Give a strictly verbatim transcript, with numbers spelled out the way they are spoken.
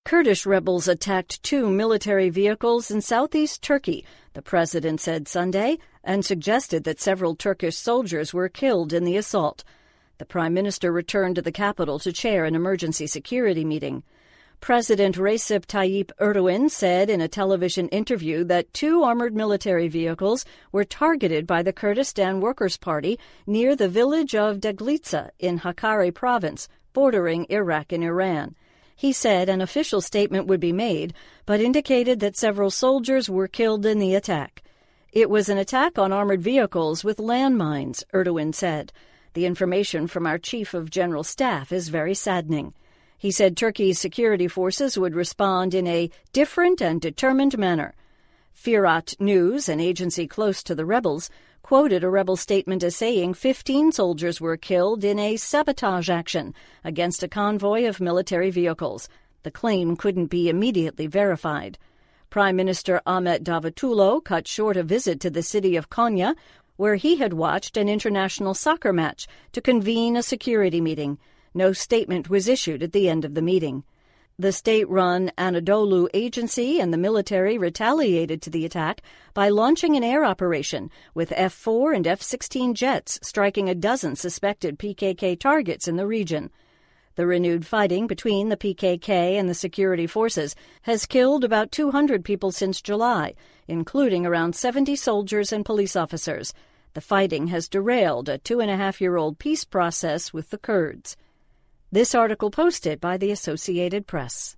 Kurdish rebels attacked two military vehicles in southeast Turkey, the president said Sunday, and suggested that several Turkish soldiers were killed in the assault. The prime minister returned to the capital to chair an emergency security meeting. President Recep Tayyip Erdogan said in a television interview that two armored military vehicles were targeted by the Kurdistan Workers' Party near the village of Deglitsa in Hakkari province, bordering Iraq and Iran. He said an official statement would be made, but indicated that several soldiers were killed in the attack. It was an attack on armored vehicles with landmines, Erdogan said. The information from our chief of general staff is very saddening. He said Turkey's security forces would respond in a different and determined manner. Firat News, an agency close to the rebels, quoted a rebel statement as saying fifteen soldiers were killed in a sabotage action against a convoy of military vehicles. The claim couldn't be immediately verified. Prime Minister Ahmet Davutoglu cut short a visit to the city of Konya, where he had watched an international soccer match, to convene a security meeting. No statement was issued at the end of the meeting. The state-run Anadolu agency and the military retaliated to the attack by launching an air operation with F four and F sixteen jets striking a dozen suspected P K K targets in the region. The renewed fighting between the P K K and the security forces has killed about two hundred people since July, including around seventy soldiers and police officers. The fighting has derailed a two-and-a-half-year-old peace process with the Kurds. This article posted by the Associated Press.